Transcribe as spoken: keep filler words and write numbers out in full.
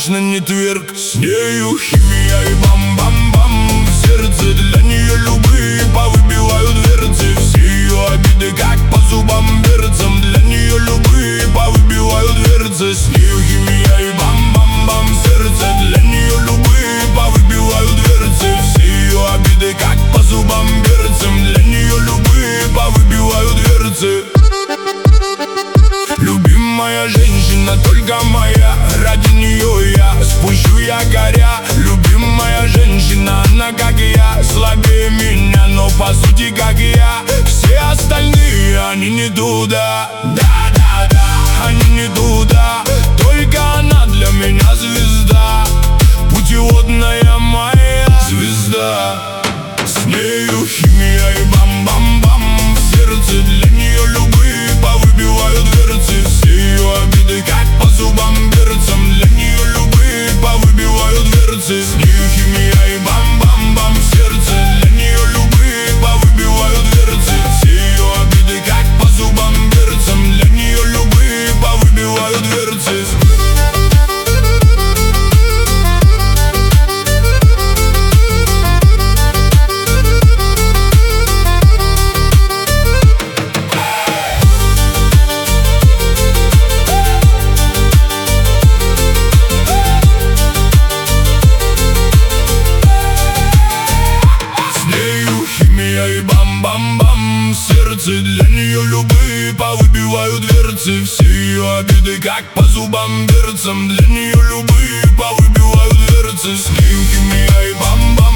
точно не тверк. С нею химия и бам-бам-бам. В сердце для нее любые повыбивают дверцы. Все ее обиды как по зубам берцам. Для нее любые повыбивают дверцы. С нею химия и бам-бам-бам. В сердце для нее любые повыбивают дверцы. Все ее обиды как по зубам берцам. Для нее любые повыбивают дверцы. Любимая женщина только моя, ради нее я спущу якоря. Любимая женщина, она как я, слабее меня, но по сути как я. Все остальные, они не туда, да-да-да, они не туда. Только она для меня звезда, путеводная моя звезда. С нею химия и бам-бам-бам. В сердце для нее любые повыбивают дверцы. Все ее обиды как по зубам берцам. Для нее любые повыбивают дверцы. С нею химия и бам-бам-бам. В сердце для нее любые повыбивают дверцы. Все ее обиды как по зубам берцам. Для нее любые повыбивают дверцы. И бам-бам-бам. В сердце для нее любые повыбивают дверцы. Все ее обиды как по зубам берцам. Для нее любые повыбивают дверцы. С нею химия и бам-бам.